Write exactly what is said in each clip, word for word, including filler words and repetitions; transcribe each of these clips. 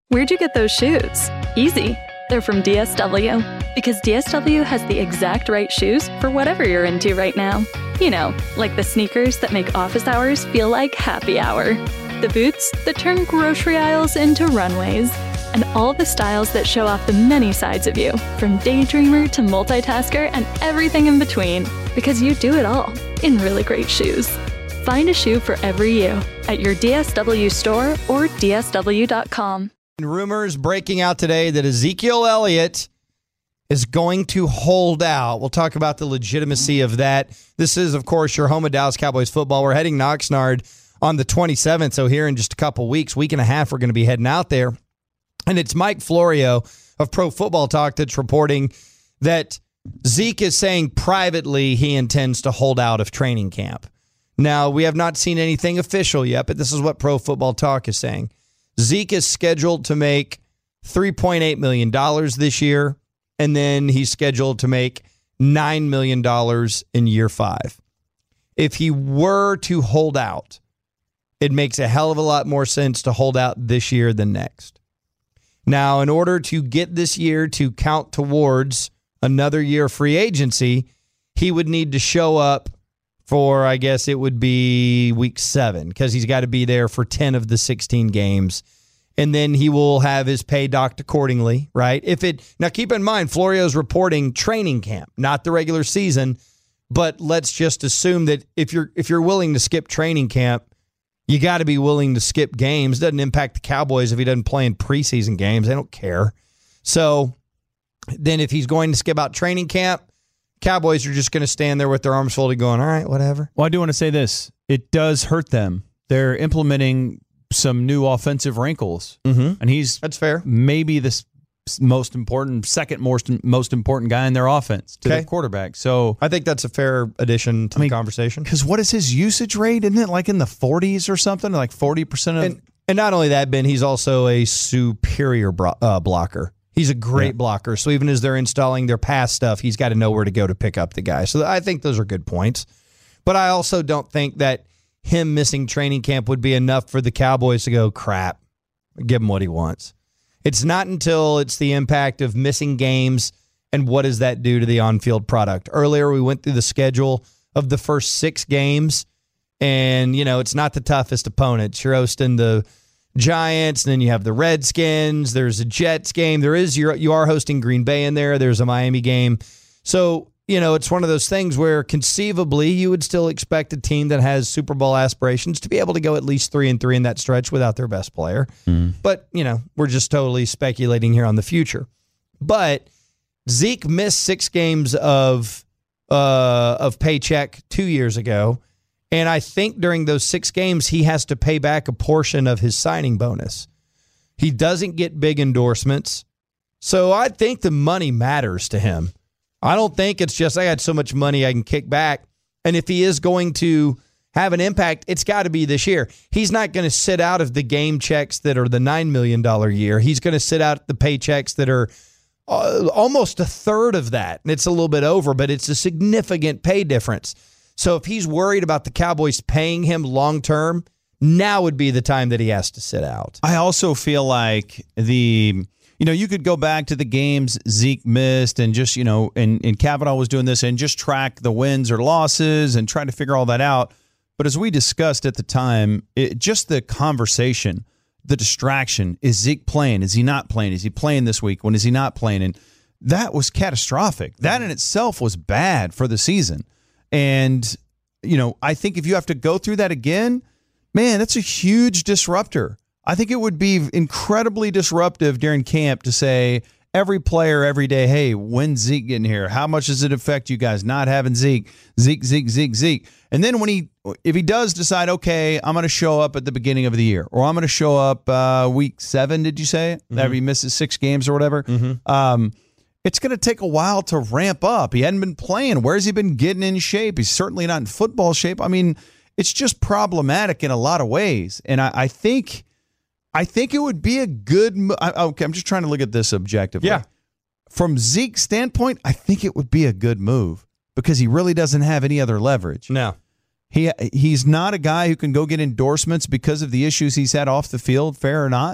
Where'd you get those shoes? Easy. They're from D S W. Because D S W has the exact right shoes for whatever you're into right now. You know, like the sneakers that make office hours feel like happy hour. The boots that turn grocery aisles into runways. And all the styles that show off the many sides of you, from daydreamer to multitasker and everything in between. Because you do it all in really great shoes. Find a shoe for every you at your D S W store or D S W dot com. Rumors breaking out today that Ezekiel Elliott is going to hold out. We'll talk about the legitimacy of that. This is, of course, your home of Dallas Cowboys football. We're heading to Oxnard on the twenty-seventh, so here in just a couple weeks, week and a half, we're going to be heading out there. And it's Mike Florio of Pro Football Talk that's reporting that Zeke is saying privately he intends to hold out of training camp. Now, we have not seen anything official yet, but this is what Pro Football Talk is saying. Zeke is scheduled to make three point eight million dollars this year, and then he's scheduled to make nine million dollars in year five. If he were to hold out, it makes a hell of a lot more sense to hold out this year than next. Now, in order to get this year to count towards another year of free agency, he would need to show up for, I guess it would be week seven, because he's got to be there for ten of the sixteen games. And then he will have his pay docked accordingly, right? If it now keep in mind, Florio's reporting training camp, not the regular season. But let's just assume that if you're if you're willing to skip training camp, you got to be willing to skip games. It doesn't impact the Cowboys if he doesn't play in preseason games. They don't care. So then if he's going to skip out training camp, Cowboys are just going to stand there with their arms folded going, all right, whatever. Well, I do want to say this. It does hurt them. They're implementing some new offensive wrinkles. Mm-hmm. And he's That's fair. Maybe the most important, second most, most important guy in their offense to Okay. the quarterback. So I think that's a fair addition to I mean, the conversation. Because what is his usage rate? Isn't it like in the forties or something? Like forty percent of... And, and not only that, Ben, he's also a superior bro- uh, blocker. He's a great yeah. blocker. So even as they're installing their pass stuff, he's got to know where to go to pick up the guy. So I think those are good points. But I also don't think that him missing training camp would be enough for the Cowboys to go, crap, give him what he wants. It's not until it's the impact of missing games and what does that do to the on-field product. Earlier, we went through the schedule of the first six games, and, you know, it's not the toughest opponents. You're hosting the Giants, and then you have the Redskins. There's a Jets game. There is you're, you are hosting Green Bay in there. There's a Miami game. So, you know, it's one of those things where conceivably you would still expect a team that has Super Bowl aspirations to be able to go at least three and three in that stretch without their best player. Mm. But, you know, we're just totally speculating here on the future. But Zeke missed six games of uh, of paycheck two years ago. And I think during those six games, he has to pay back a portion of his signing bonus. He doesn't get big endorsements. So I think the money matters to him. I don't think it's just, I got so much money I can kick back. And if he is going to have an impact, it's got to be this year. He's not going to sit out of the game checks that are the nine million dollars a year. He's going to sit out the paychecks that are uh, almost a third of that. And it's a little bit over, but it's a significant pay difference. So if he's worried about the Cowboys paying him long-term, now would be the time that he has to sit out. I also feel like the, you know, you could go back to the games Zeke missed and just, you know, and, and Kavanaugh was doing this and just track the wins or losses and try to figure all that out. But as we discussed at the time, it, just the conversation, the distraction, is Zeke playing? Is he not playing? Is he playing this week? When is he not playing? And that was catastrophic. That in itself was bad for the season. And, you know, I think if you have to go through that again, man, that's a huge disruptor. I think it would be incredibly disruptive during camp to say every player every day, hey, when's Zeke getting here? How much does it affect you guys not having Zeke? Zeke, Zeke, Zeke, Zeke. And then when he, if he does decide, okay, I'm going to show up at the beginning of the year, or I'm going to show up uh, week seven, did you say? Mm-hmm. That he misses six games or whatever. Mm-hmm. Um, It's going to take a while to ramp up. He hadn't been playing. Where's he been getting in shape? He's certainly not in football shape. I mean, it's just problematic in a lot of ways. And I, I think I think it would be a good mo- I, okay, I'm just trying to look at this objectively. Yeah. From Zeke's standpoint, I think it would be a good move because he really doesn't have any other leverage. No. He He's not a guy who can go get endorsements because of the issues he's had off the field, fair or not.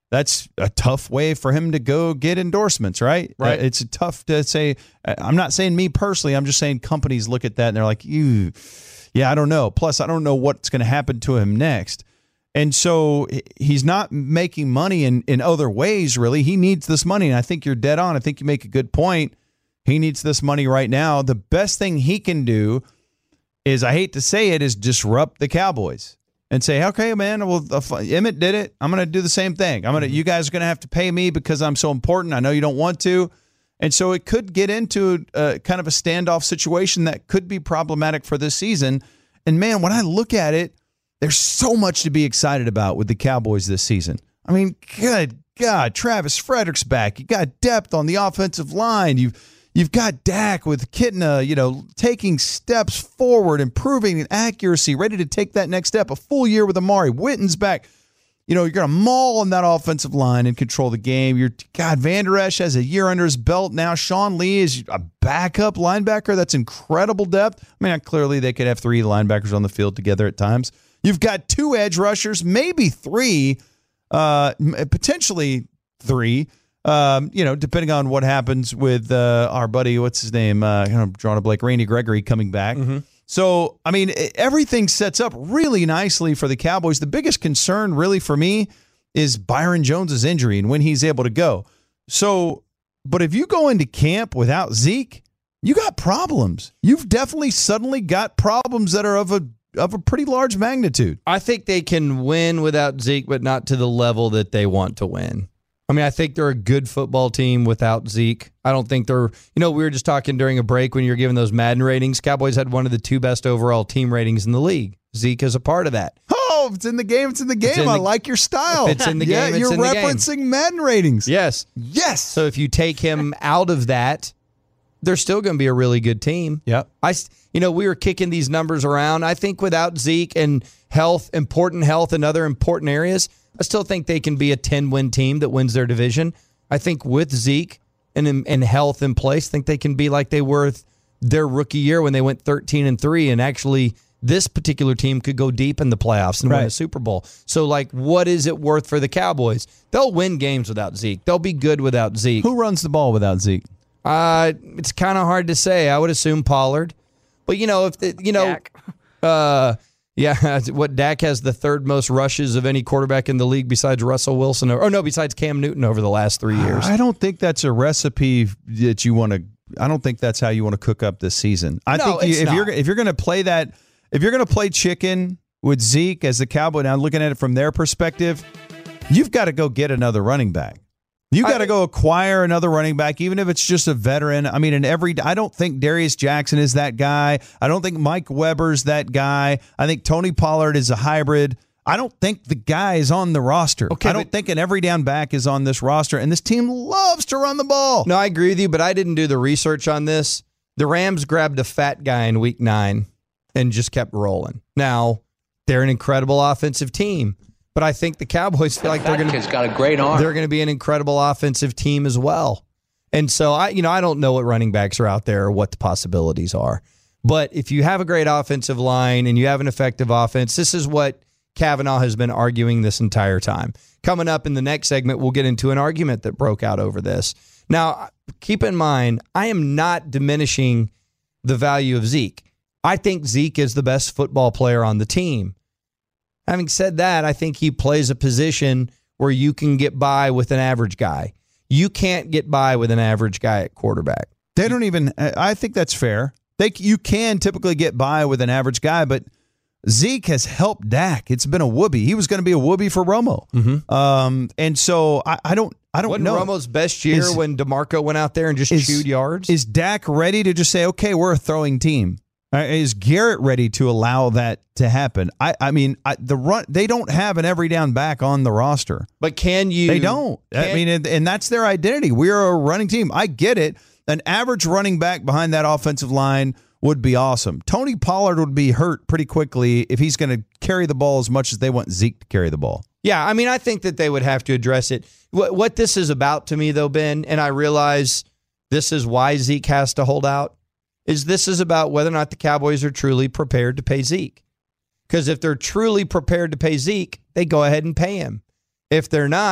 that's a tough way for him to go get endorsements, right? Right. Uh, it's tough to say. I'm not saying me personally. I'm just saying companies look at that and they're like, you, yeah, I don't know. Plus, I don't know what's going to happen to him next. And so he's not making money in, in other ways, really. He needs this money. And I think you're dead on. I think you make a good point. He needs this money right now. The best thing he can do is, I hate to say it, is disrupt the Cowboys. And say, okay, man, well, Emmett did it. I'm going to do the same thing. I'm going to. You guys are going to have to pay me because I'm so important. I know you don't want to. And so it could get into a, kind of a standoff situation that could be problematic for this season. And, man, when I look at it, there's so much to be excited about with the Cowboys this season. I mean, good God, Travis Frederick's back. You got depth on the offensive line. You've You've got Dak with Kitna, you know, taking steps forward, improving in accuracy, ready to take that next step. A full year with Amari. Witten's back. You know, you're going to maul on that offensive line and control the game. You're, God, Van Der Esch has a year under his belt now. Sean Lee is a backup linebacker. That's incredible depth. I mean, clearly they could have three linebackers on the field together at times. You've got two edge rushers, maybe three, uh, potentially three. Um, you know, depending on what happens with uh, our buddy, what's his name? Uh, I'm drawing a blank. Randy Gregory coming back. Mm-hmm. So, I mean, everything sets up really nicely for the Cowboys. The biggest concern, really, for me, is Byron Jones's injury and when he's able to go. So, but if you go into camp without Zeke, you got problems. You've definitely suddenly got problems that are of a of a pretty large magnitude. I think they can win without Zeke, but not to the level that they want to win. I mean, I think they're a good football team without Zeke. I don't think they're, you know, we were just talking during a break when you were giving those Madden ratings. Cowboys had one of the two best overall team ratings in the league. Zeke is a part of that. Oh, if it's in the game, it's in the game. In I the, like your style. If it's in the yeah, game, it's you're in the referencing game. Madden ratings. Yes. Yes. So if you take him out of that, they're still going to be a really good team. Yep. I, you know, we were kicking these numbers around. I think without Zeke and health, important health in other important areas, I still think they can be a ten-win team that wins their division. I think with Zeke and, and health in place, I think they can be like they were their rookie year when they went thirteen and three, and actually this particular team could go deep in the playoffs and right. win a Super Bowl. So, like, what is it worth for the Cowboys? They'll win games without Zeke. They'll be good without Zeke. Who runs the ball without Zeke? Uh, it's kind of hard to say. I would assume Pollard, but you know if the, you know, Dak. uh. Yeah, what Dak has the third most rushes of any quarterback in the league besides Russell Wilson. Or, or no, besides Cam Newton over the last three years. I don't think that's a recipe that you want to. I don't think that's how you want to cook up this season. I no, think you, it's if not. you're if you're going to play that, if you're going to play chicken with Zeke as the Cowboy, now looking at it from their perspective, you've got to go get another running back. You got to go acquire another running back, even if it's just a veteran. I mean, in every, I don't think Darius Jackson is that guy. I don't think Mike Weber's that guy. I think Tony Pollard is a hybrid. I don't think the guy is on the roster. Okay, I don't think an every down back is on this roster, and this team loves to run the ball. No, I agree with you, but I didn't do the research on this. The Rams grabbed a fat guy in week nine and just kept rolling. Now, they're an incredible offensive team. But I think the Cowboys feel like they're going to got a great arm. They're going to be an incredible offensive team as well. And so I, you know, I don't know what running backs are out there or what the possibilities are. But if you have a great offensive line and you have an effective offense, this is what Kavanaugh has been arguing this entire time. Coming up in the next segment, we'll get into an argument that broke out over this. Now, keep in mind, I am not diminishing the value of Zeke. I think Zeke is the best football player on the team. Having said that, I think he plays a position where you can get by with an average guy. You can't get by with an average guy at quarterback. They don't even, I think that's fair. They, you can typically get by with an average guy, but Zeke has helped Dak. It's been a whoopee. He was going to be a whoopee for Romo. Mm-hmm. Um, and so I, I don't I don't Wasn't know. Romo's best year is, when DeMarco went out there and just is, chewed yards? Is Dak ready to just say, okay, we're a throwing team? Uh, is Garrett ready to allow that to happen? I, I mean, I, the run they don't have an every down back on the roster. But can you? They don't. I mean, and, and that's their identity. We are a running team. I get it. An average running back behind that offensive line would be awesome. Tony Pollard would be hurt pretty quickly if he's going to carry the ball as much as they want Zeke to carry the ball. Yeah, I mean, I think that they would have to address it. What, what this is about to me, though, Ben, and I realize this is why Zeke has to hold out, is this is about whether or not the Cowboys are truly prepared to pay Zeke. Because if they're truly prepared to pay Zeke, they go ahead and pay him. If they're not,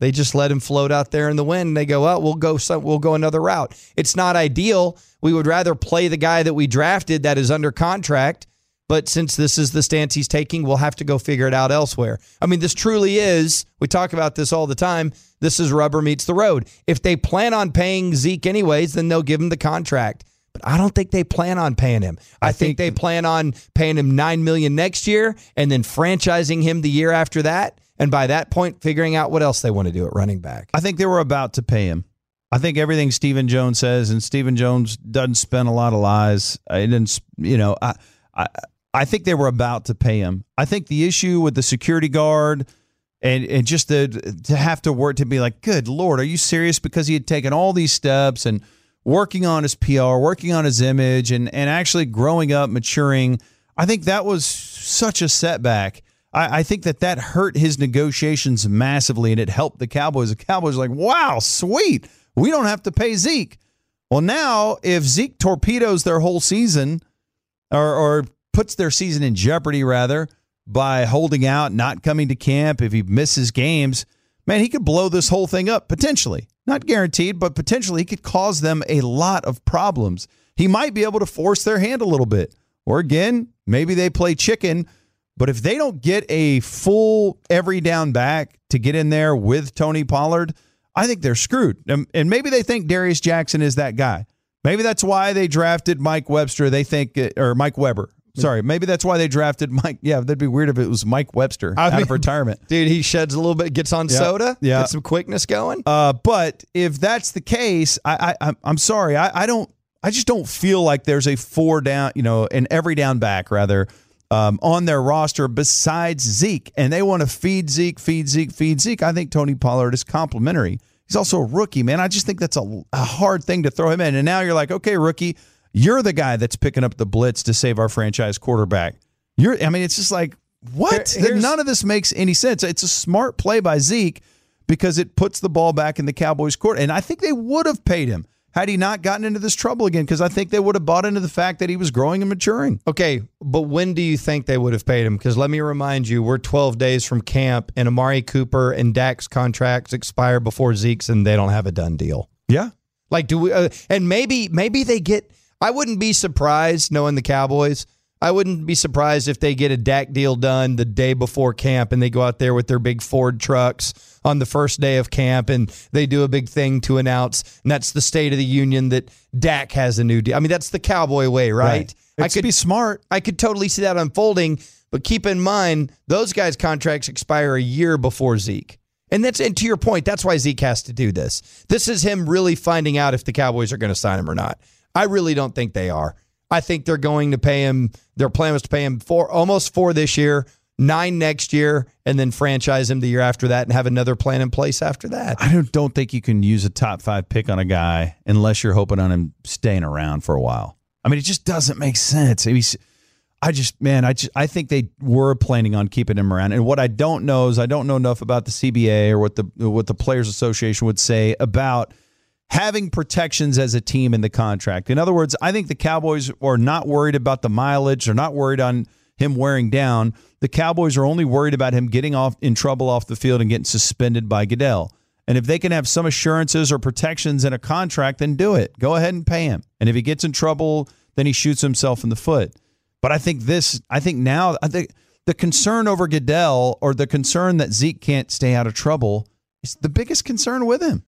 They just let him float out there in the wind. And they go, well, we'll go some, we'll go another route. It's not ideal. We would rather play the guy that we drafted that is under contract. But since this is the stance he's taking, we'll have to go figure it out elsewhere. I mean, this truly is, we talk about this all the time, this is rubber meets the road. If they plan on paying Zeke anyways, then they'll give him the contract. But I don't think they plan on paying him. I, I think, think they plan on paying him nine million dollars next year and then franchising him the year after that. And by that point, figuring out what else they want to do at running back. I think they were about to pay him. I think everything Stephen Jones says, and Stephen Jones doesn't spin a lot of lies. I didn't, you know, I, I, I think they were about to pay him. I think the issue with the security guard and, and just the, to have to work to be like, good Lord, are you serious? Because he had taken all these steps and working on his P R, working on his image, and, and actually growing up, maturing. I think that was such a setback. I, I think that that hurt his negotiations massively, and it helped the Cowboys. The Cowboys were like, wow, sweet. We don't have to pay Zeke. Well, now if Zeke torpedoes their whole season or, or puts their season in jeopardy, rather, by holding out, not coming to camp, if he misses games, man, he could blow this whole thing up, potentially. Not guaranteed, but potentially he could cause them a lot of problems. He might be able to force their hand a little bit. Or again, maybe they play chicken. But if they don't get a full every down back to get in there with Tony Pollard, I think they're screwed. And maybe they think Darius Jackson is that guy. Maybe that's why they drafted Mike Webster. They think, or Mike Weber. Sorry, maybe that's why they drafted Mike. Yeah, that'd be weird if it was Mike Webster I out mean, of retirement. Dude, he sheds a little bit, gets on yeah, soda, yeah. gets some quickness going. Uh, but if that's the case, I, I, I'm sorry. I, I don't. I just don't feel like there's a four down, you know, an every down back rather um, on their roster besides Zeke, and they want to feed Zeke, feed Zeke, feed Zeke. I think Tony Pollard is complimentary. He's also a rookie, man. I just think that's a, a hard thing to throw him in. And now you're like, okay, rookie. You're the guy that's picking up the blitz to save our franchise quarterback. You're, I mean, it's just like, what? Here, None of this makes any sense. It's a smart play by Zeke because it puts the ball back in the Cowboys' court. And I think they would have paid him had he not gotten into this trouble again, because I think they would have bought into the fact that he was growing and maturing. Okay, but when do you think they would have paid him? Because let me remind you, we're twelve days from camp, and Amari Cooper and Dak's contracts expire before Zeke's, and they don't have a done deal. Yeah. Like, do we, uh, and maybe, maybe they get, I wouldn't be surprised, knowing the Cowboys, I wouldn't be surprised if they get a Dak deal done the day before camp and they go out there with their big Ford trucks on the first day of camp and they do a big thing to announce, and that's the State of the Union that Dak has a new deal. I mean, that's the Cowboy way, right? right. I could be smart. I could totally see that unfolding, but keep in mind, those guys' contracts expire a year before Zeke. And that's, and to your point, that's why Zeke has to do this. This is him really finding out if the Cowboys are going to sign him or not. I really don't think they are. I think they're going to pay him. Their plan was to pay him four, almost four this year, nine next year, and then franchise him the year after that and have another plan in place after that. I don't, don't think you can use a top five pick on a guy unless you're hoping on him staying around for a while. I mean, it just doesn't make sense. I, mean, I just, man, I just, I think they were planning on keeping him around. And what I don't know is I don't know enough about the C B A or what the what the Players Association would say about having protections as a team in the contract. In other words, I think the Cowboys are not worried about the mileage. They're not worried on him wearing down. The Cowboys are only worried about him getting off in trouble off the field and getting suspended by Goodell. And if they can have some assurances or protections in a contract, then do it. Go ahead and pay him. And if he gets in trouble, then he shoots himself in the foot. But I think this, I think now, I think the concern over Goodell or the concern that Zeke can't stay out of trouble is the biggest concern with him.